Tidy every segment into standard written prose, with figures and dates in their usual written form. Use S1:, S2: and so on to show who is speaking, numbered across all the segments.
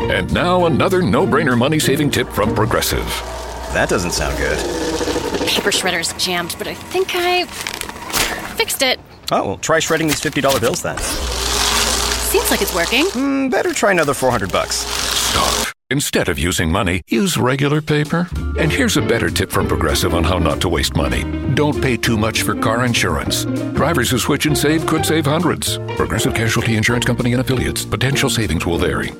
S1: And now another no-brainer money-saving tip from Progressive.
S2: That doesn't sound good.
S3: Paper shredder's jammed, but I think I fixed it.
S2: Oh, well, try shredding these $50 bills then.
S3: Seems like it's working.
S2: Better try another $400.
S1: Stop. Instead of using money, use regular paper. And here's a better tip from Progressive on how not to waste money. Don't pay too much for car insurance. Drivers who switch and save could save hundreds. Progressive Casualty Insurance Company and Affiliates. Potential savings will vary.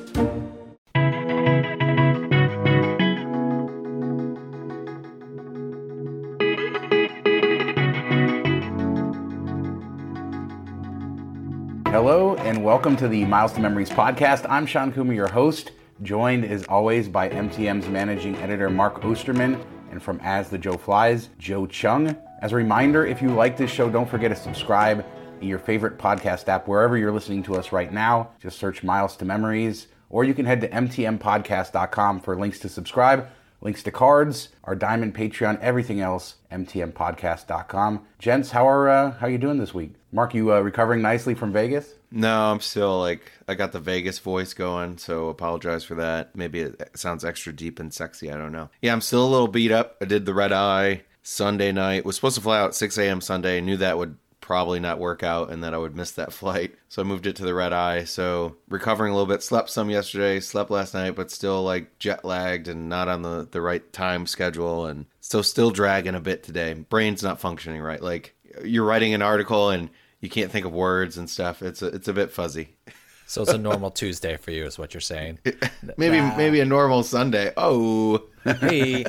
S4: Hello and welcome to the Miles to Memories podcast. I'm Sean Coomer, your host, joined as always by MTM's managing editor Mark Osterman and from As the Joe Flies, Joe Chung. As a reminder, if you like this show, don't forget to subscribe in your favorite podcast app wherever you're listening to us right now. Just search Miles to Memories, or you can head to mtmpodcast.com for links to subscribe, links to cards, our Diamond Patreon, everything else, mtmpodcast.com. Gents, how you doing this week? Mark, you recovering nicely from Vegas?
S5: No, I'm still I got the Vegas voice going, so apologize for that. Maybe it sounds extra deep and sexy, I don't know. Yeah, I'm still a little beat up. I did the red eye Sunday night. Was supposed to fly out at 6 a.m. Sunday. I knew that would probably not work out and that I would miss that flight. So I moved it to the red eye. So recovering a little bit. Slept some yesterday, slept last night, but still jet lagged and not on the right time schedule. And so still dragging a bit today. Brain's not functioning right. You're writing an article and you can't think of words and stuff. It's a bit fuzzy.
S6: So it's a normal Tuesday for you is what you're saying.
S5: Maybe a normal Sunday. Oh.
S6: Hey,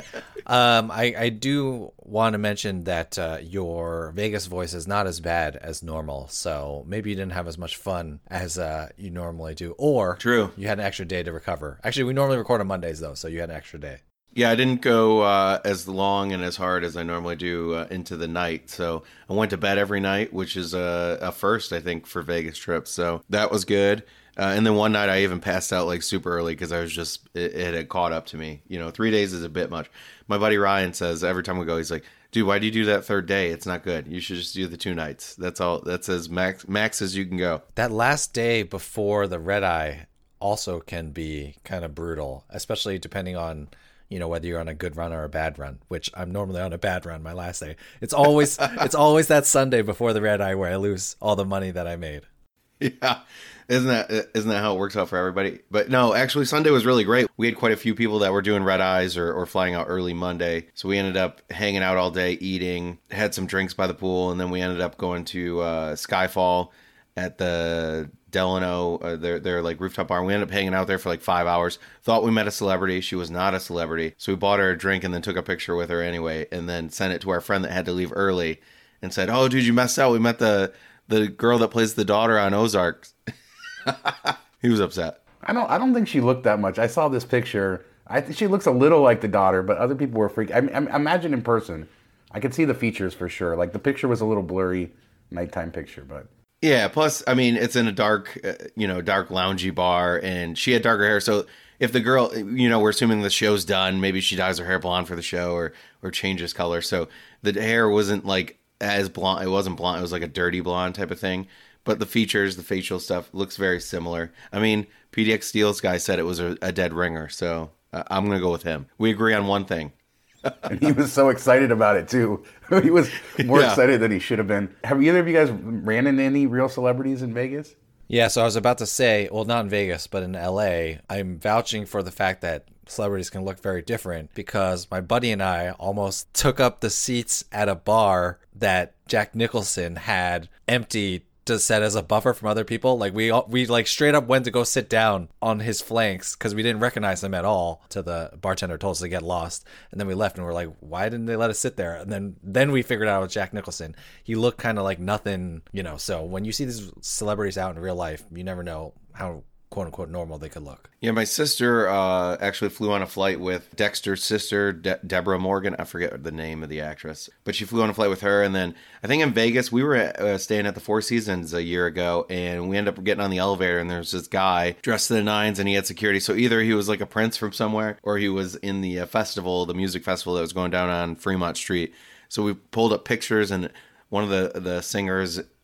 S6: I do want to mention that your Vegas voice is not as bad as normal. So maybe you didn't have as much fun as you normally do. Or
S5: True.
S6: You had an extra day to recover. Actually, we normally record on Mondays, though, so you had an extra day.
S5: Yeah, I didn't go as long and as hard as I normally do into the night. So I went to bed every night, which is a first, I think, for Vegas trips. So that was good. And then one night I even passed out super early because I was it had caught up to me. 3 days is a bit much. My buddy Ryan says every time we go, he's like, dude, why do you do that third day? It's not good. You should just do the 2 nights. That's all. That's as max as you can go.
S6: That last day before the red eye also can be kind of brutal, especially depending on whether you're on a good run or a bad run, which I'm normally on a bad run. My last day, it's always that Sunday before the red eye where I lose all the money that I made.
S5: Yeah, isn't that how it works out for everybody? But no, actually, Sunday was really great. We had quite a few people that were doing red eyes or flying out early Monday, so we ended up hanging out all day, eating, had some drinks by the pool, and then we ended up going to Skyfall at the Delano, their rooftop bar. We ended up hanging out there for 5 hours. Thought we met a celebrity. She was not a celebrity. So we bought her a drink and then took a picture with her anyway, and then sent it to our friend that had to leave early and said, "Oh, dude, you messed out. We met the girl that plays the daughter on Ozark." He was upset.
S4: I don't think she looked that much. I saw this picture. I think she looks a little like the daughter, but other people were freaked. I imagine in person, I could see the features for sure. The picture was a little blurry, nighttime picture, but.
S5: Yeah, plus, it's in a dark, dark loungy bar, and she had darker hair. So if the girl, we're assuming the show's done, maybe she dyes her hair blonde for the show or changes color. So the hair wasn't as blonde. It wasn't blonde. It was a dirty blonde type of thing. But the features, the facial stuff looks very similar. PDX Steel's guy said it was a dead ringer. So I'm going to go with him. We agree on one thing.
S4: And he was so excited about it, too. He was more excited than he should have been. Have either of you guys ran into any real celebrities in Vegas?
S6: Yeah, so I was about to say, well, not in Vegas, but in LA, I'm vouching for the fact that celebrities can look very different because my buddy and I almost took up the seats at a bar that Jack Nicholson had empty to set as a buffer from other people. We straight up went to go sit down on his flanks because we didn't recognize him at all. To the bartender told us to get lost, and then we left and we're like, why didn't they let us sit there? And then we figured out it was Jack Nicholson. He looked kind of like nothing, so when you see these celebrities out in real life, you never know how quote unquote normal they could look.
S5: Yeah, my sister actually flew on a flight with Dexter's sister, Deborah Morgan. I forget the name of the actress, but she flew on a flight with her. And then I think in Vegas, we were staying at the Four Seasons a year ago, and we ended up getting on the elevator, and there's this guy dressed to the nines, and he had security. So either he was like a prince from somewhere, or he was in the the music festival that was going down on Fremont Street. So we pulled up pictures, and one of the singers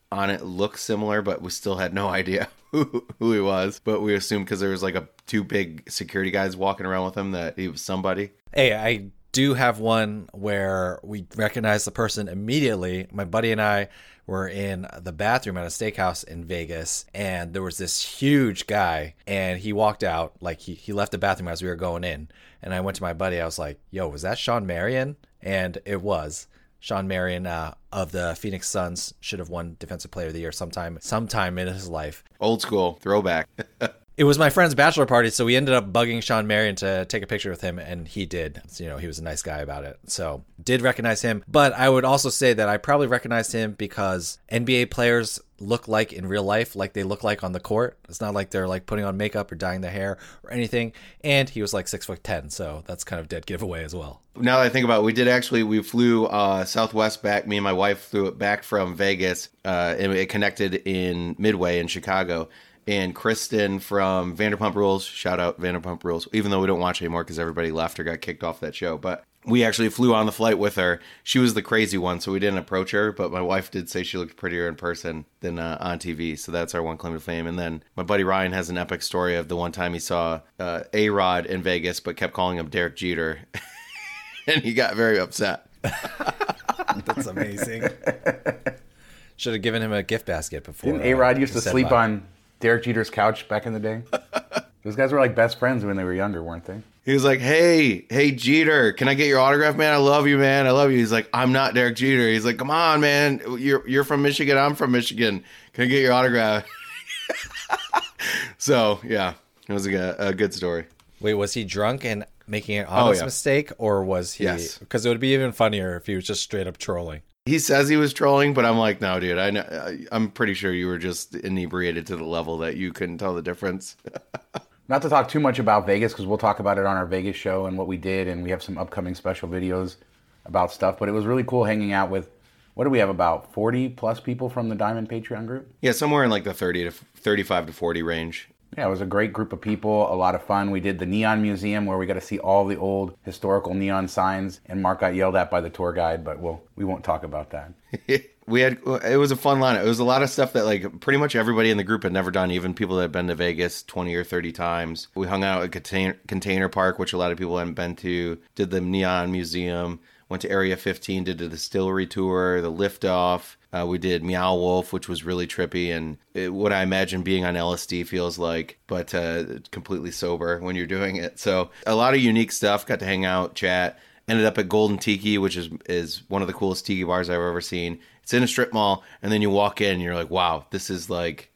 S5: on it looked similar, but we still had no idea who he was. But we assumed because there was like two big security guys walking around with him that he was somebody.
S6: Hey, I do have one where we recognized the person immediately. My buddy and I were in the bathroom at a steakhouse in Vegas, and there was this huge guy, and he walked out, like he left the bathroom as we were going in. And I went to my buddy, I was like, yo, was that Shawn Marion? And it was. Shawn Marion of the Phoenix Suns should have won Defensive Player of the Year sometime in his life.
S5: Old school, throwback.
S6: It was my friend's bachelor party, so we ended up bugging Shawn Marion to take a picture with him, and he did. So, he was a nice guy about it. So, did recognize him. But I would also say that I probably recognized him because NBA players look like in real life like they look like on the court. It's not like they're like putting on makeup or dyeing their hair or anything. And he was like 6'10", so that's kind of dead giveaway as well.
S5: Now that I think about it, we flew Southwest back. Me and my wife flew it back from Vegas, and it connected in Midway in Chicago. And Kristen from Vanderpump Rules, shout out Vanderpump Rules, even though we don't watch anymore because everybody left or got kicked off that show. But we actually flew on the flight with her. She was the crazy one, so we didn't approach her. But my wife did say she looked prettier in person than on TV. So that's our one claim to fame. And then my buddy Ryan has an epic story of the one time he saw A-Rod in Vegas, but kept calling him Derek Jeter. And he got very upset.
S6: That's amazing. Should have given him a gift basket before.
S4: Didn't A-Rod used to sleep on Derek Jeter's couch back in the day? Those guys were like best friends when they were younger, weren't they?
S5: He was like, hey Jeter, can I get your autograph, man? I love you, man. I love you. He's like, I'm not Derek Jeter. He's like, come on, man. You're from Michigan. I'm from Michigan. Can I get your autograph? So, yeah, it was a good story.
S6: Wait, was he drunk and making an honest mistake? Or was he?
S5: Yes.
S6: Because it would be even funnier if he was just straight up trolling.
S5: He says he was trolling, but I'm like, no, dude. I'm pretty sure you were just inebriated to the level that you couldn't tell the difference.
S4: Not to talk too much about Vegas, because we'll talk about it on our Vegas show and what we did, and we have some upcoming special videos about stuff. But it was really cool hanging out with, what do we have, about 40 plus people from the Diamond Patreon group?
S5: Yeah, somewhere in like the 35 to 40 range.
S4: Yeah, it was a great group of people, a lot of fun. We did the Neon Museum where we got to see all the old historical neon signs, and Mark got yelled at by the tour guide, but we won't talk about that.
S5: It was a fun lineup. It was a lot of stuff that like pretty much everybody in the group had never done, even people that had been to Vegas 20 or 30 times. We hung out at Container Park, which a lot of people hadn't been to, did the Neon Museum, went to Area 15, did the distillery tour, the liftoff. We did Meow Wolf, which was really trippy and what I imagine being on LSD feels like, but completely sober when you're doing it. So a lot of unique stuff, got to hang out, chat. Ended up at Golden Tiki, which is one of the coolest tiki bars I've ever seen. It's in a strip mall, and then you walk in and you're like, wow, this is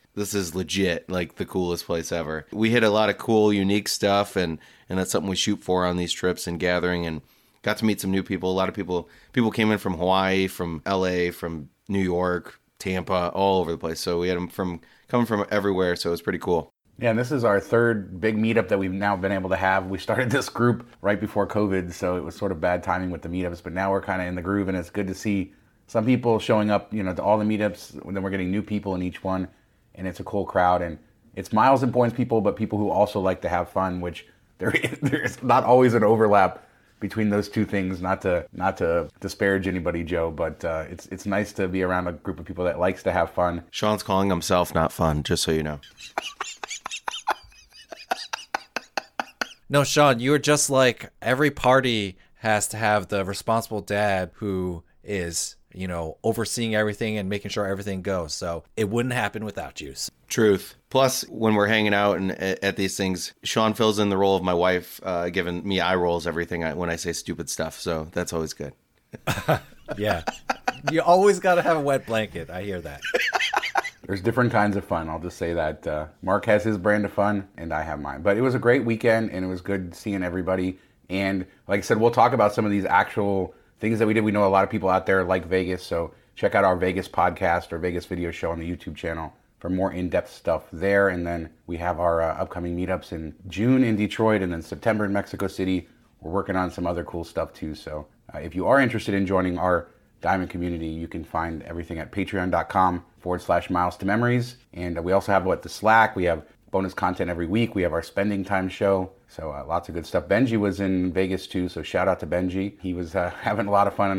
S5: legit, like the coolest place ever. We hit a lot of cool, unique stuff, and that's something we shoot for on these trips and gathering, and got to meet some new people. A lot of people came in from Hawaii, from LA, from New York, Tampa, all over the place. So we had them coming from everywhere, so it was pretty cool.
S4: Yeah, and this is our third big meetup that we've now been able to have. We started this group right before COVID, so it was sort of bad timing with the meetups, but now we're kind of in the groove, and it's good to see some people showing up, to all the meetups, and then we're getting new people in each one, and it's a cool crowd, and it's Miles and Points people, but people who also like to have fun, which there's not always an overlap between those two things. Not to disparage anybody, Joe, but it's nice to be around a group of people that likes to have fun.
S5: Sean's calling himself not fun, just so you know.
S6: No, Sean, you are just like every party has to have the responsible dad who is, overseeing everything and making sure everything goes. So it wouldn't happen without you.
S5: Truth. Plus, when we're hanging out and at these things, Sean fills in the role of my wife, giving me eye rolls when I say stupid stuff. So that's always good.
S6: Yeah. You always got to have a wet blanket. I hear that.
S4: There's different kinds of fun. I'll just say that Mark has his brand of fun and I have mine. But it was a great weekend and it was good seeing everybody. And like I said, we'll talk about some of these actual things that we did. We know a lot of people out there like Vegas. So check out our Vegas podcast or Vegas video show on the YouTube channel for more in-depth stuff there. And then we have our upcoming meetups in June in Detroit and then September in Mexico City. We're working on some other cool stuff too. So if you are interested in joining our Diamond community, you can find everything at patreon.com/miles to memories. And we also have the Slack. We have bonus content every week. We have our spending time show. So lots of good stuff. Benji was in Vegas too. So shout out to Benji. He was having a lot of fun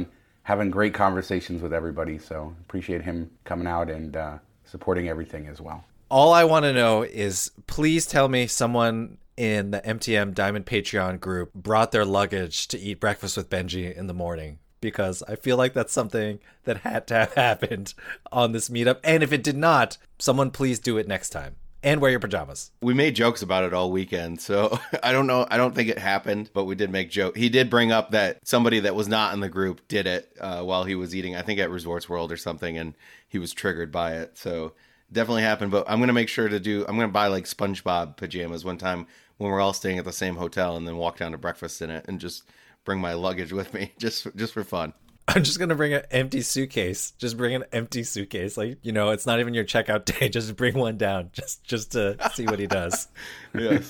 S4: having great conversations with everybody. So appreciate him coming out and supporting everything as well.
S6: All I want to know is, please tell me someone in the MTM Diamond Patreon group brought their luggage to eat breakfast with Benji in the morning, because I feel like that's something that had to have happened on this meetup. And if it did not, someone please do it next time. And wear your pajamas.
S5: We made jokes about it all weekend, so I don't know. I don't think it happened, but we did make joke. He did bring up that somebody that was not in the group did it while he was eating, I think at Resorts World or something, and he was triggered by it. So definitely happened, but I'm going to make sure I'm going to buy like SpongeBob pajamas one time when we're all staying at the same hotel, and then walk down to breakfast in it and just bring my luggage with me just for fun.
S6: I'm just going to bring an empty suitcase. Just bring an empty suitcase. Like, it's not even your checkout day. Just bring one down just to see what he does.
S5: Yes.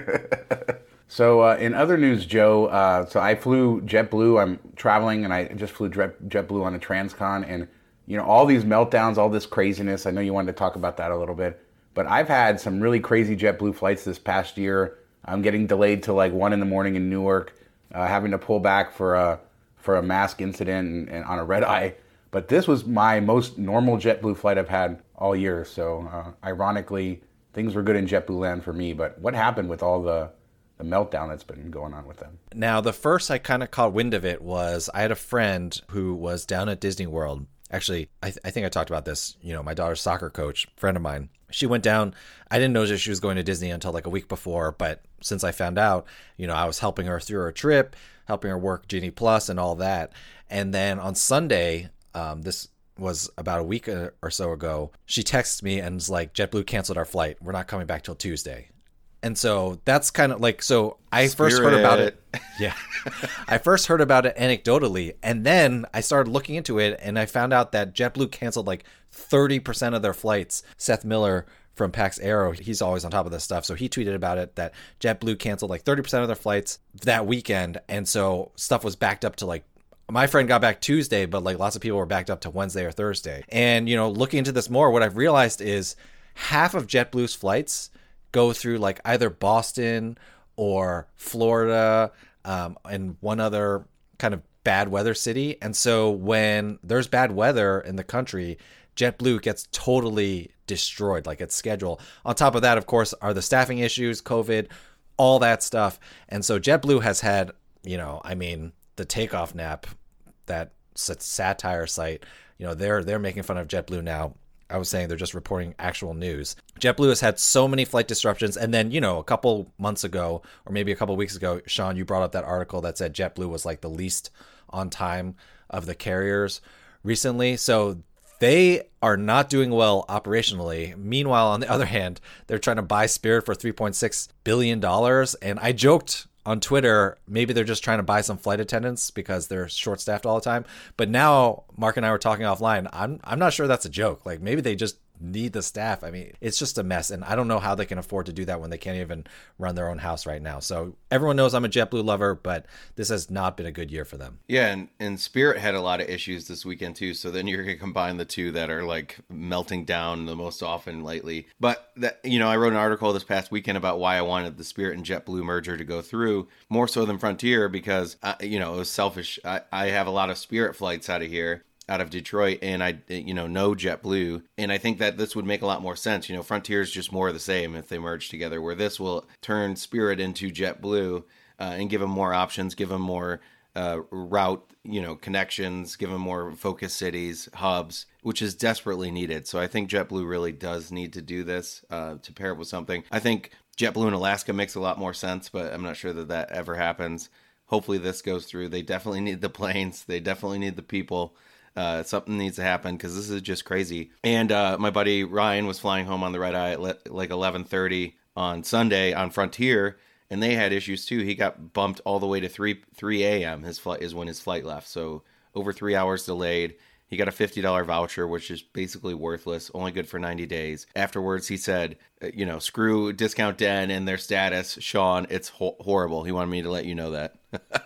S4: So in other news, Joe, so I flew JetBlue. I'm traveling, and I just flew JetBlue on a Transcon. And, all these meltdowns, all this craziness, I know you wanted to talk about that a little bit. But I've had some really crazy JetBlue flights this past year. I'm getting delayed till like 1 a.m. in Newark, having to pull back for a mask incident and on a red eye. But this was my most normal JetBlue flight I've had all year. So ironically, things were good in JetBlue land for me. But what happened with all the meltdown that's been going on with them?
S6: Now, the first I kind of caught wind of it was I had a friend who was down at Disney World. Actually, I think I talked about this. My daughter's soccer coach, friend of mine, she went down. I didn't know that she was going to Disney until like a week before. But since I found out, I was helping her through her trip, helping her work Genie Plus and all that. And then on Sunday, this was about a week or so ago, she texted me and was like, JetBlue canceled our flight. We're not coming back till Tuesday. And so that's kind of like, so I first heard about it. Yeah. I first heard about it anecdotally. And then I started looking into it, and I found out that JetBlue canceled like 30% of their flights. Seth Miller from Pax Aero, he's always on top of this stuff. So he tweeted about it, that JetBlue canceled like 30% of their flights that weekend. And so stuff was backed up to like, my friend got back Tuesday, but like lots of people were backed up to Wednesday or Thursday. And, looking into this more, what I've realized is half of JetBlue's flights go through like either Boston or Florida and one other kind of bad weather city. And so when there's bad weather in the country, JetBlue gets totally destroyed, like its schedule. On top of that, of course, are the staffing issues, COVID, all that stuff. And so JetBlue has had, the Takeoff Nap, that satire site, they're making fun of JetBlue now. I was saying they're just reporting actual news. JetBlue has had so many flight disruptions. And then, a couple months ago, or maybe a couple weeks ago, Sean, you brought up that article that said JetBlue was like the least on time of the carriers recently. So they are not doing well operationally. Meanwhile, on the other hand, they're trying to buy Spirit for $3.6 billion. And I joked on Twitter, maybe they're just trying to buy some flight attendants because they're short-staffed all the time. But now Mark and I were talking offline. I'm not sure that's a joke. Like, maybe they just need the staff. I mean, it's just a mess. And I don't know how they can afford to do that when they can't even run their own house right now. So everyone knows I'm a JetBlue lover, but this has not been a good year for them.
S5: Yeah, and Spirit had a lot of issues this weekend too. So then you're going to combine the two that are like melting down the most often lately. But that, I wrote an article this past weekend about why I wanted the Spirit and JetBlue merger to go through more so than Frontier, because it was selfish. I have a lot of Spirit flights out of Detroit, and I know JetBlue, and I think that this would make a lot more sense. Frontier is just more of the same if they merge together, where this will turn Spirit into JetBlue and give them more options, give them more route connections, give them more focus cities, hubs, which is desperately needed. So I think JetBlue really does need to do this to pair it with something. I think JetBlue in Alaska makes a lot more sense, but I'm not sure that ever happens. Hopefully this goes through. They definitely need the planes. They definitely need the people. Something needs to happen because this is just crazy. And my buddy Ryan was flying home on the red eye at like 11:30 on Sunday on Frontier, and they had issues too. He got bumped all the way to 3 a.m. His flight is when his flight left, so over 3 hours delayed. He got a $50 voucher, which is basically worthless, only good for 90 days. Afterwards, he said, screw Discount Den and their status. Sean, it's horrible. He wanted me to let you know that.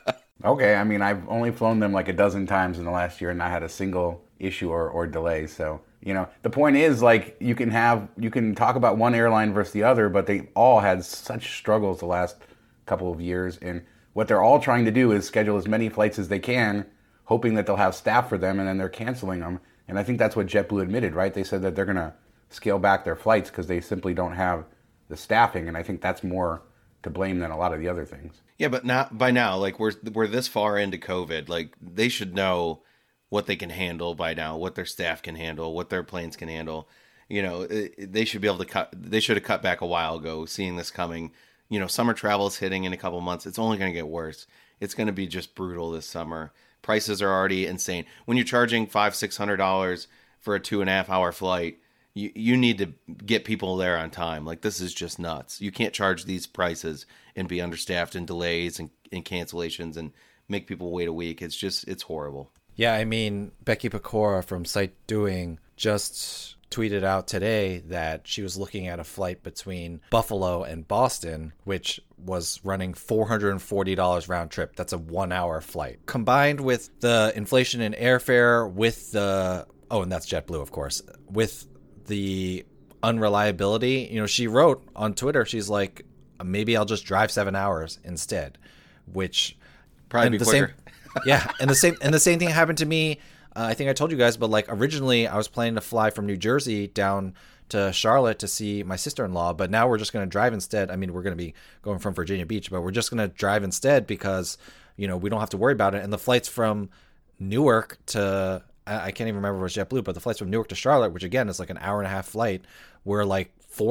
S4: Okay, I mean, I've only flown them like a dozen times in the last year and not had a single issue or delay. So, the point is, like, you can talk about one airline versus the other, but they all had such struggles the last couple of years. And what they're all trying to do is schedule as many flights as they can hoping that they'll have staff for them, and then they're canceling them. And I think that's what JetBlue admitted, right? They said that they're going to scale back their flights because they simply don't have the staffing, and I think that's more to blame than a lot of the other things.
S5: Yeah, but by now, like we're this far into COVID, like they should know what they can handle by now, what their staff can handle, what their planes can handle. You know, they should be able to cut. They should have cut back a while ago, seeing this coming. You know, summer travel is hitting in a couple months. It's only going to get worse. It's going to be just brutal this summer. Prices are already insane. When you're charging $500-$600 for a 2.5 hour flight, you need to get people there on time. Like, this is just nuts. You can't charge these prices and be understaffed and delays and cancellations and make people wait a week. It's horrible.
S6: Yeah, I mean, Becky Pecora from Sight Doing just tweeted out today that she was looking at a flight between Buffalo and Boston, which was running $440 round trip. That's a 1 hour flight. Combined with the inflation in airfare, with the, and that's JetBlue, of course, with the unreliability, you know, she wrote on Twitter, she's like, maybe I'll just drive 7 hours instead, which
S5: probably be quicker.
S6: Yeah, and the same thing happened to me. I think I told you guys, but like originally I was planning to fly from New Jersey down to Charlotte to see my sister-in-law, but now we're just going to drive instead. I mean, we're going to be going from Virginia Beach, but we're just going to drive instead because, you know, we don't have to worry about it. And the flights from Newark to, I can't even remember if it was JetBlue, but the flights from Newark to Charlotte, which again is like an hour and a half flight, were like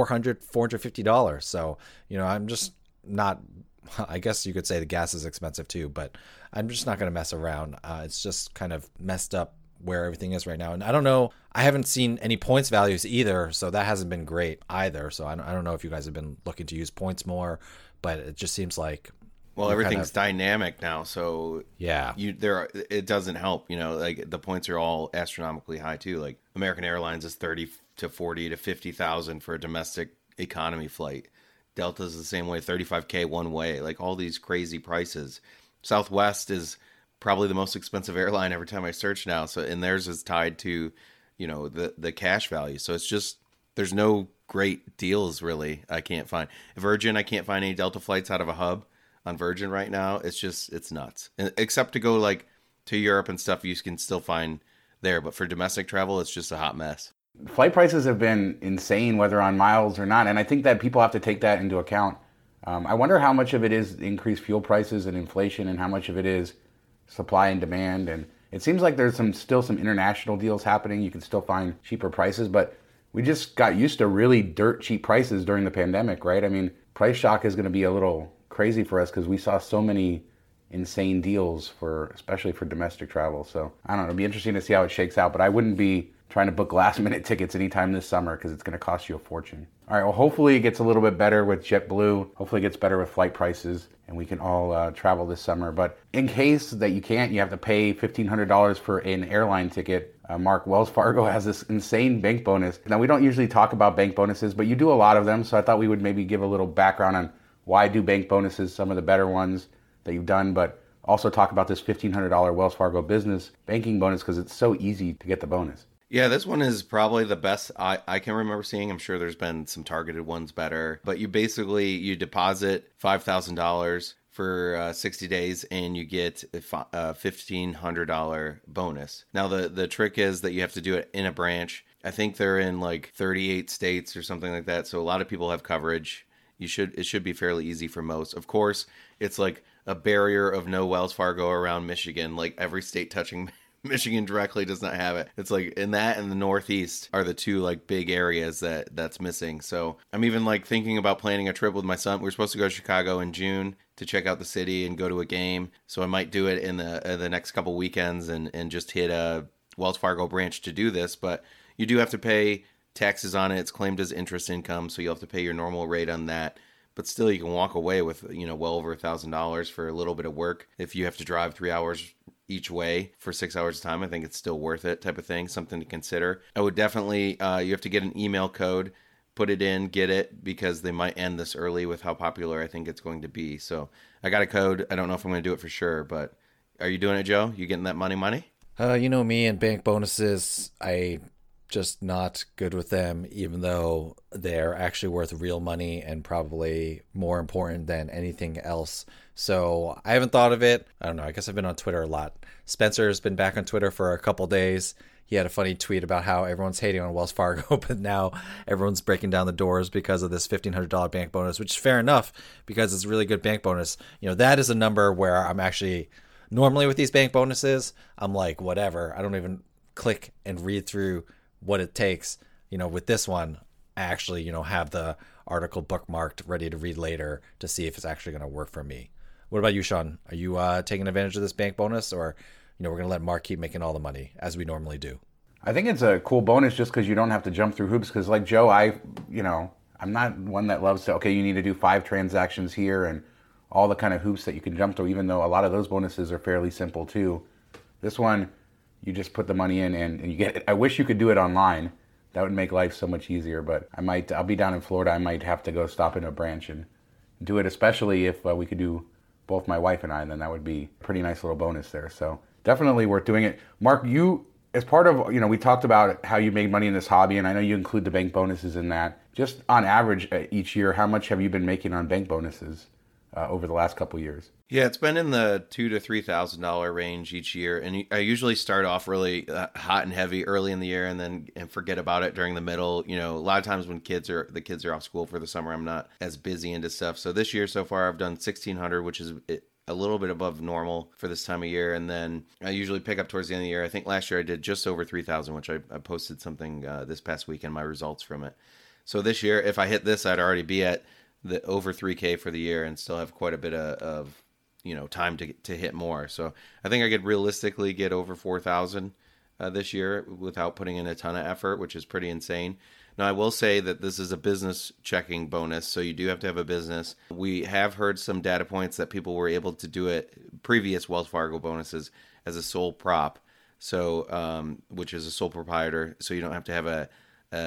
S6: $450. So, you know, I'm just not, I guess you could say the gas is expensive too, but I'm just not going to mess around. It's just kind of messed up where everything is right now. And I don't know, I haven't seen any points values either, so that hasn't been great either. So I don't know if you guys have been looking to use points more, but it just seems like,
S5: well, everything's dynamic now, so
S6: yeah,
S5: it doesn't help. You know, like the points are all astronomically high too. Like American Airlines is 30 to 40 to 50,000 for a domestic economy flight. Delta's the same way, $35K one way. Like all these crazy prices. Southwest is probably the most expensive airline every time I search now. So, and theirs is tied to, you know, the cash value. So it's just, there's no great deals really. I can't find Virgin. I can't find any Delta flights out of a hub on Virgin right now. It's nuts. And except to go like to Europe and stuff, you can still find there. But for domestic travel, it's just a hot mess.
S4: Flight prices have been insane, whether on miles or not. And I think that people have to take that into account. I wonder how much of it is increased fuel prices and inflation and how much of it is supply and demand. And it seems like there's still some international deals happening. You can still find cheaper prices, but we just got used to really dirt cheap prices during the pandemic, right? I mean, price shock is going to be a little crazy for us because we saw so many insane deals especially for domestic travel. So I don't know, it'll be interesting to see how it shakes out, but I wouldn't be trying to book last minute tickets anytime this summer because it's going to cost you a fortune. All right, well, hopefully it gets a little bit better with JetBlue. Hopefully it gets better with flight prices and we can all travel this summer. But in case that you can't, you have to pay $1,500 for an airline ticket. Mark, Wells Fargo has this insane bank bonus. Now, we don't usually talk about bank bonuses, but you do a lot of them. So I thought we would maybe give a little background on why do bank bonuses, some of the better ones that you've done, but also talk about this $1,500 Wells Fargo business banking bonus because it's so easy to get the bonus.
S5: Yeah, this one is probably the best I can remember seeing. I'm sure there's been some targeted ones better. But you deposit $5,000 for 60 days and you get a $1,500 bonus. Now, the trick is that you have to do it in a branch. I think they're in like 38 states or something like that. So a lot of people have coverage. It should be fairly easy for most. Of course, it's like a barrier of no Wells Fargo around Michigan. Like every state touching Michigan directly does not have it. It's like in that and the Northeast are the two like big areas that's missing. So I'm even like thinking about planning a trip with my son. We're supposed to go to Chicago in June to check out the city and go to a game. So I might do it in the next couple weekends and just hit a Wells Fargo branch to do this. But you do have to pay taxes on it. It's claimed as interest income, so you'll have to pay your normal rate on that. But still, you can walk away with, you know, well over $1,000 for a little bit of work. If you have to drive 3 hours each way for 6 hours of time, I think it's still worth it type of thing, something to consider. I would definitely, you have to get an email code, put it in, get it, because they might end this early with how popular I think it's going to be. So I got a code. I don't know if I'm going to do it for sure, but are you doing it, Joe? You getting that money?
S6: You know me and bank bonuses. I just not good with them, even though they're actually worth real money and probably more important than anything else. So I haven't thought of it. I don't know. I guess I've been on Twitter a lot. Spencer's been back on Twitter for a couple days. He had a funny tweet about how everyone's hating on Wells Fargo, but now everyone's breaking down the doors because of this $1,500 bank bonus, which is fair enough because it's a really good bank bonus. You know, that is a number where I'm actually normally with these bank bonuses, I'm like, whatever. I don't even click and read through what it takes. You know, with this one, I actually, you know, have the article bookmarked ready to read later to see if it's actually going to work for me. What about you, Sean? Are you taking advantage of this bank bonus, or, you know, we're going to let Mark keep making all the money as we normally do?
S4: I think it's a cool bonus just because you don't have to jump through hoops. Because like Joe, I'm not one that loves to, okay, you need to do 5 transactions here and all the kind of hoops that you can jump through, even though a lot of those bonuses are fairly simple too. This one, you just put the money in and you get it. I wish you could do it online. That would make life so much easier, but I'll be down in Florida. I might have to go stop in a branch and do it, especially if we could do both my wife and I, then that would be a pretty nice little bonus there. So definitely worth doing it. Mark, you, as part of, you know, we talked about how you make money in this hobby, and I know you include the bank bonuses in that. Just on average each year, how much have you been making on bank bonuses over the last couple of years?
S5: Yeah, it's been in the $2,000 to $3,000 range each year, and I usually start off really hot and heavy early in the year, and forget about it during the middle. You know, a lot of times when the kids are off school for the summer, I'm not as busy into stuff. So this year so far, I've done 1,600, which is a little bit above normal for this time of year, and then I usually pick up towards the end of the year. I think last year I did just over 3,000, which I posted something this past weekend, my results from it. So this year, if I hit this, I'd already be at the over 3K for the year and still have quite a bit of time to hit more. So I think I could realistically get over 4,000 this year without putting in a ton of effort, which is pretty insane. Now, I will say that this is a business checking bonus, so you do have to have a business. We have heard some data points that people were able to do it, previous Wells Fargo bonuses, as a sole prop, so which is a sole proprietor, so you don't have to have a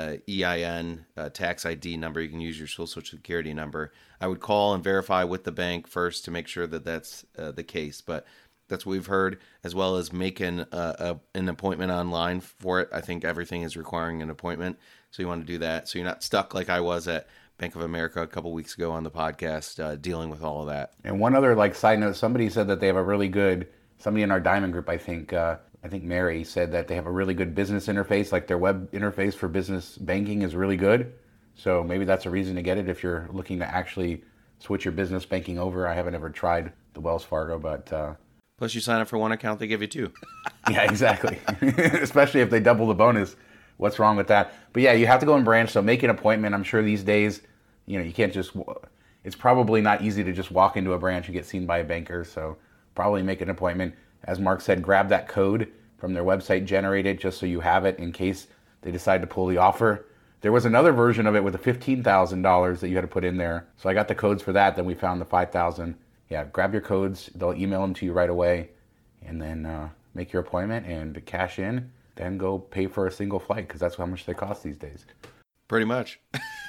S5: EIN, tax ID number. You can use your social security number. I would call and verify with the bank first to make sure that that's the case, but that's what we've heard, as well as making an appointment online for it. I think everything is requiring an appointment, so you want to do that so you're not stuck like I was at Bank of America a couple weeks ago on the podcast, dealing with all of that.
S4: And one other side note, somebody said that they have a really good, somebody in our Diamond group, I think Mary said that they have a really good business interface, like their web interface for business banking is really good. So maybe that's a reason to get it if you're looking to actually switch your business banking over. I haven't ever tried the Wells Fargo, but...
S5: Plus you sign up for one account, they give you 2.
S4: Yeah, exactly. Especially if they double the bonus. What's wrong with that? But yeah, you have to go in branch, so make an appointment. I'm sure these days, you can't just... It's probably not easy to just walk into a branch and get seen by a banker, so probably make an appointment. As Mark said, grab that code from their website, generate it just so you have it in case they decide to pull the offer. There was another version of it with the $15,000 that you had to put in there. So I got the codes for that. Then we found the $5,000. Yeah, grab your codes. They'll email them to you right away. And then make your appointment and cash in. Then go pay for a single flight because that's how much they cost these days.
S5: Pretty much.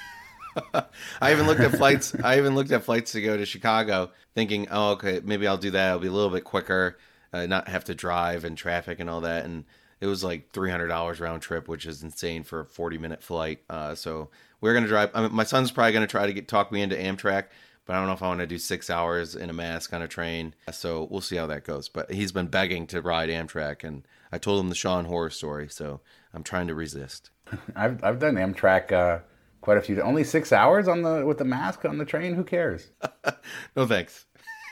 S5: I even looked at flights. To go to Chicago thinking, oh, okay, maybe I'll do that. It'll be a little bit quicker. Not have to drive and traffic and all that. And it was like $300 round trip, which is insane for a 40-minute flight. So we're going to drive. I mean, my son's probably going to try to talk me into Amtrak, but I don't know if I want to do 6 hours in a mask on a train. So we'll see how that goes. But he's been begging to ride Amtrak, and I told him the Sean horror story. So I'm trying to resist.
S4: I've done Amtrak quite a few. Only 6 hours with the mask on the train. Who cares?
S5: No thanks.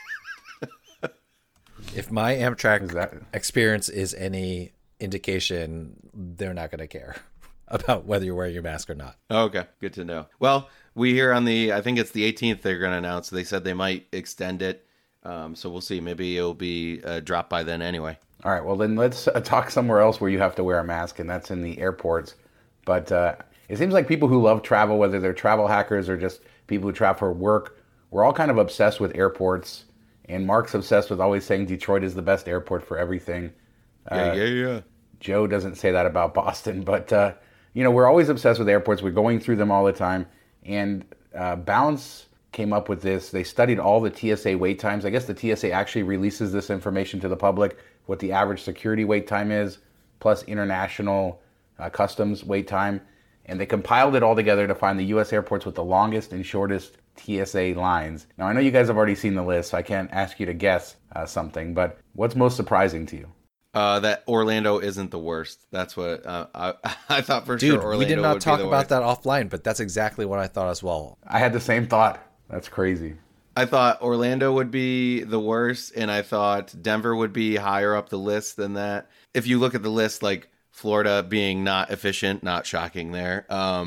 S6: If my Amtrak experience is any indication, they're not going to care about whether you're wearing your mask or not.
S5: Okay, good to know. Well, we hear I think it's the 18th they're going to announce. They said they might extend it, so we'll see. Maybe it'll be dropped by then anyway.
S4: All right, well then let's talk somewhere else where you have to wear a mask, and that's in the airports. But it seems like people who love travel, whether they're travel hackers or just people who travel for work, we're all kind of obsessed with airports. And Mark's obsessed with always saying Detroit is the best airport for everything.
S5: Yeah.
S4: Joe doesn't say that about Boston, but we're always obsessed with airports. We're going through them all the time. And Bounce came up with this. They studied all the TSA wait times. I guess the TSA actually releases this information to the public, what the average security wait time is, plus international customs wait time, and they compiled it all together to find the U.S. airports with the longest and shortest TSA lines. Now, I know you guys have already seen the list, so I can't ask you to guess something, but what's most surprising to you?
S5: That Orlando isn't the worst. That's what I thought for
S6: Dude,
S5: sure. Orlando
S6: we did not
S5: would
S6: talk
S5: be the
S6: about
S5: worst.
S6: that offline, but that's exactly what I thought as well.
S4: I had the same thought. That's crazy.
S5: I thought Orlando would be the worst, and I thought Denver would be higher up the list than that. If you look at the list, like Florida being not efficient, not shocking there.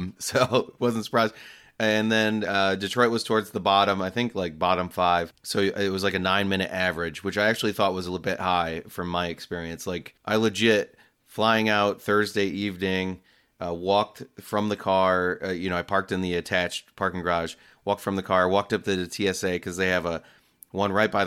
S5: So wasn't surprised. And then Detroit was towards the bottom, I think like bottom 5. So it was like a 9-minute average, which I actually thought was a little bit high from my experience. Like I legit flying out Thursday evening, walked from the car, I parked in the attached parking garage, walked from the car, walked up to the TSA because they have one right by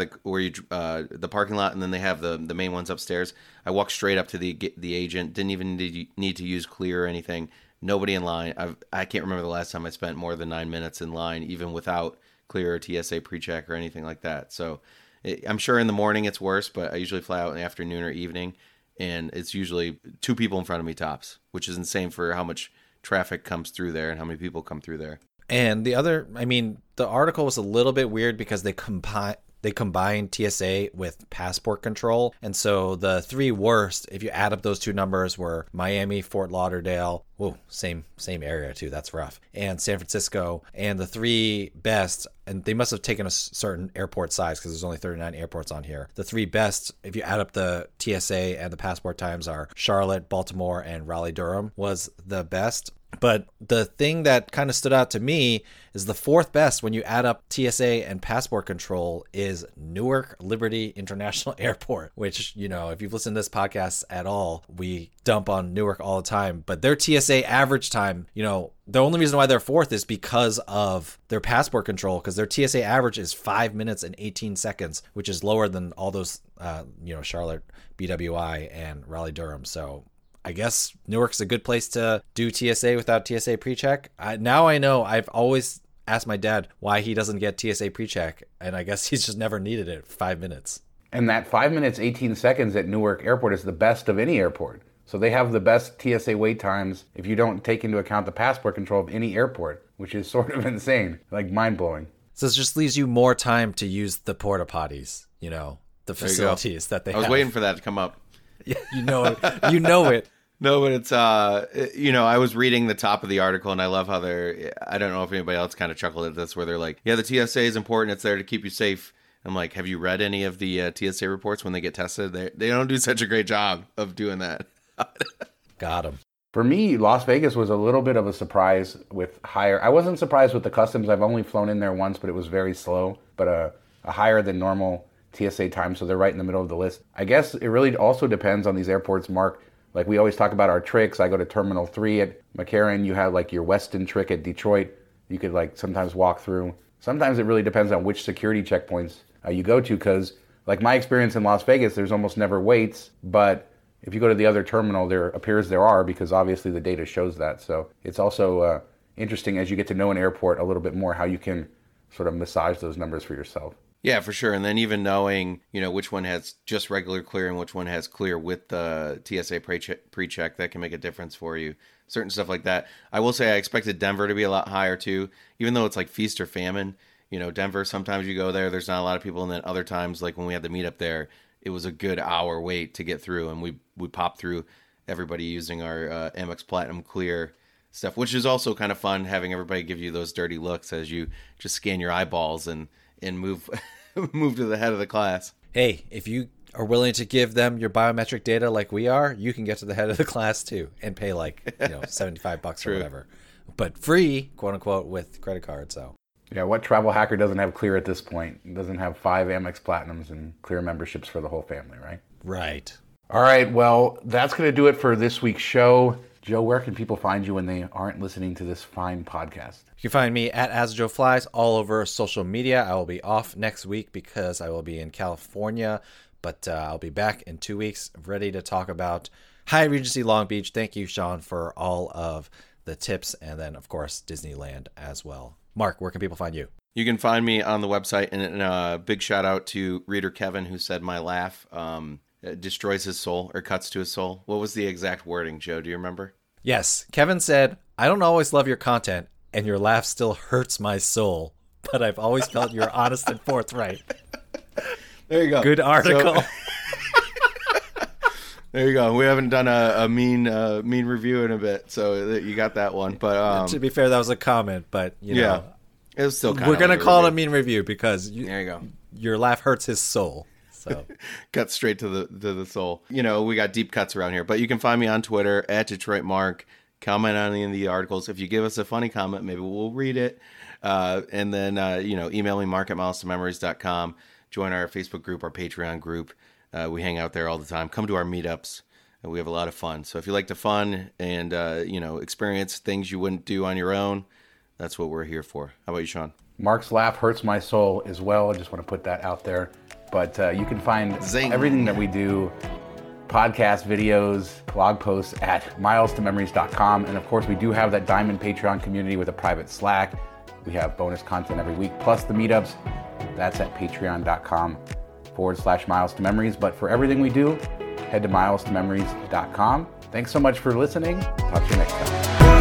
S5: the parking lot, and then they have the main ones upstairs. I walked straight up to the agent, didn't even need to use Clear or anything. Nobody in line. I can't remember the last time I spent more than 9 minutes in line, even without Clear or TSA pre-check or anything like that. So I'm sure in the morning it's worse, but I usually fly out in the afternoon or evening, and it's usually 2 people in front of me tops, which is insane for how much traffic comes through there and how many people come through there.
S6: And the article was a little bit weird because they combined TSA with passport control. And so the 3 worst, if you add up those 2 numbers, were Miami, Fort Lauderdale, same area too, that's rough, and San Francisco. And the 3 best, and they must have taken a certain airport size because there's only 39 airports on here. The 3 best, if you add up the TSA and the passport times, are Charlotte, Baltimore, and Raleigh-Durham was the best. But the thing that kind of stood out to me is the 4th best when you add up TSA and passport control is Newark Liberty International Airport, which, if you've listened to this podcast at all, we dump on Newark all the time. But their TSA average time, the only reason why they're 4th is because of their passport control, because their TSA average is 5 minutes and 18 seconds, which is lower than all those, Charlotte, BWI, and Raleigh-Durham. So I guess Newark's a good place to do TSA without TSA pre-check. Now I know. I've always asked my dad why he doesn't get TSA pre-check, and I guess he's just never needed it. 5 minutes.
S4: And that 5 minutes, 18 seconds at Newark Airport is the best of any airport. So they have the best TSA wait times if you don't take into account the passport control of any airport, which is sort of insane, like mind-blowing.
S6: So it just leaves you more time to use the porta potties, the facilities that they have.
S5: I was waiting for that to come up.
S6: Yeah, you know it.
S5: No, but it's, I was reading the top of the article, and I love how I don't know if anybody else kind of chuckled at this, where they're like, yeah, the TSA is important. It's there to keep you safe. I'm like, have you read any of the TSA reports when they get tested? They don't do such a great job of doing that.
S6: Got him.
S4: For me, Las Vegas was a little bit of a surprise with higher. I wasn't surprised with the customs. I've only flown in there once, but it was very slow, but a higher than normal TSA time, so they're right in the middle of the list. I guess it really also depends on these airports, Mark. Like we always talk about our tricks. I go to Terminal 3 at McCarran. You have like your Westin trick at Detroit. You could like sometimes walk through. Sometimes it really depends on which security checkpoints you go to, because like my experience in Las Vegas, there's almost never waits. But if you go to the other terminal, there appears there are, because obviously the data shows that. So it's also interesting as you get to know an airport a little bit more how you can sort of massage those numbers for yourself.
S5: Yeah, for sure. And then even knowing, which one has just regular Clear and which one has Clear with the TSA pre-check, that can make a difference for you. Certain stuff like that. I will say I expected Denver to be a lot higher too, even though it's like feast or famine. Denver, sometimes you go there's not a lot of people. And then other times, like when we had the meetup there, it was a good hour wait to get through. And we popped through everybody using our Amex Platinum Clear stuff, which is also kind of fun, having everybody give you those dirty looks as you just scan your eyeballs and move move to the head of the class.
S6: Hey, if you are willing to give them your biometric data like we are, you can get to the head of the class too and pay like $75 or whatever, but free, quote unquote, with credit card. So
S4: yeah, what travel hacker doesn't have Clear at this point? It doesn't have 5 Amex Platinums and Clear memberships for the whole family, right?
S6: Right.
S4: All right, well, that's going to do it for this week's show. Joe, where can people find you when they aren't listening to this fine podcast?
S6: You can find me at AsJoeFlies all over social media. I will be off next week because I will be in California, but I'll be back in 2 weeks ready to talk about Hyatt Regency Long Beach. Thank you, Sean, for all of the tips, and then, of course, Disneyland as well. Mark, where can people find you?
S5: You can find me on the website, and a big shout out to reader Kevin, who said my laugh destroys his soul or cuts to his soul. What was the exact wording, Joe? Do you remember?
S6: Yes, Kevin said, I don't always love your content, and your laugh still hurts my soul, but I've always felt you're honest and forthright.
S5: There you go.
S6: Good article.
S5: So, there you go. We haven't done a mean review in a bit, so you got that one. But
S6: to be fair, that was a comment, but you know,
S5: it was still kind
S6: we're
S5: of
S6: gonna
S5: like
S6: call it a
S5: review.
S6: mean review because
S5: There you go.
S6: your laugh hurts his soul. So
S5: Cut straight to the soul. You know, we got deep cuts around here, but you can find me on Twitter at Detroit Mark. Comment on any of the articles. If you give us a funny comment, maybe we'll read it. And then, email me, mark@milestomemories.com. Join our Facebook group, our Patreon group. We hang out there all the time. Come to our meetups. We have a lot of fun. So if you like the fun and, experience things you wouldn't do on your own, that's what we're here for. How about you, Sean?
S4: Mark's laugh hurts my soul as well. I just want to put that out there. But you can find
S5: Zing.
S4: everything that we do, podcast, videos, blog posts at milestomemories.com. And of course, we do have that Diamond Patreon community with a private Slack. We have bonus content every week, plus the meetups. That's at patreon.com/milestomemories. But for everything we do, head to milestomemories.com. Thanks so much for listening. Talk to you next time.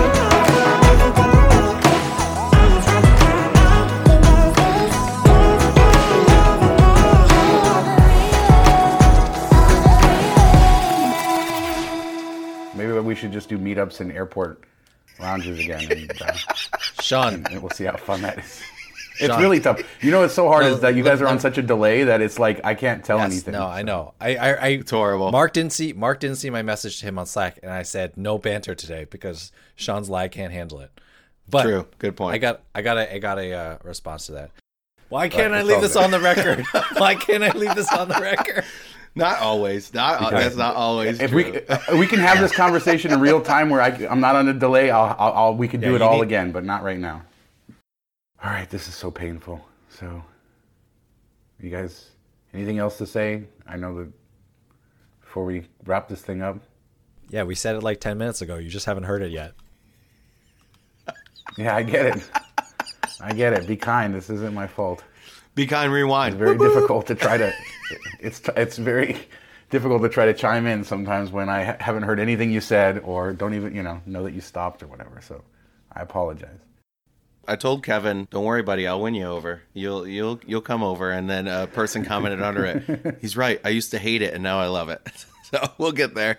S4: Maybe we should just do meetups in airport lounges again. And,
S6: Sean,
S4: and we'll see how fun that is. It's
S6: Sean.
S4: really tough. You know what's so hard is that you guys are on such a delay that it's like I can't tell
S6: yes,
S4: anything.
S6: no, I know.
S5: It's horrible.
S6: Mark didn't see my message to him on Slack, and I said no banter today because Sean's lie can't handle it. But
S5: True. Good point.
S6: I got a response to that. Why can't I
S4: it's
S6: leave
S4: all
S6: this
S4: good.
S6: on the record? Why can't I leave this on the record?
S5: Not always. That's not always
S4: If
S5: true.
S4: we can have this conversation in real time where I'm not on a delay, we can do
S6: Yeah,
S4: it
S6: you
S4: all
S6: need-
S4: again, but not right now. All right, this is so painful. So, you guys, anything else to say? I know that before we wrap this thing up.
S6: Yeah, we said it like 10 minutes ago. You just haven't heard it yet.
S4: Yeah, I get it. I get it. Be kind. This isn't my fault.
S5: Be kind, rewind.
S4: It's very difficult to try to. It's very difficult to try to chime in sometimes when I haven't heard anything you said or don't even know that you stopped or whatever. So, I apologize.
S5: I told Kevin, "Don't worry, buddy. I'll win you over. You'll come over." And then a person commented under it. He's right. I used to hate it, and now I love it. So we'll get there.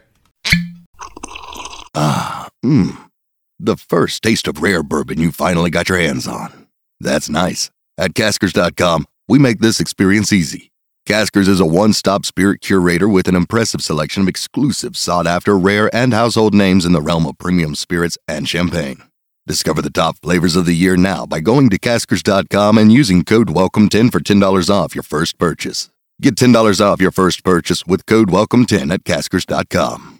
S7: The first taste of rare bourbon you finally got your hands on. That's nice. At Caskers.com, we make this experience easy. Caskers is a one-stop spirit curator with an impressive selection of exclusive, sought-after, rare, and household names in the realm of premium spirits and champagne. Discover the top flavors of the year now by going to Caskers.com and using code WELCOME10 for $10 off your first purchase. Get $10 off your first purchase with code WELCOME10 at Caskers.com.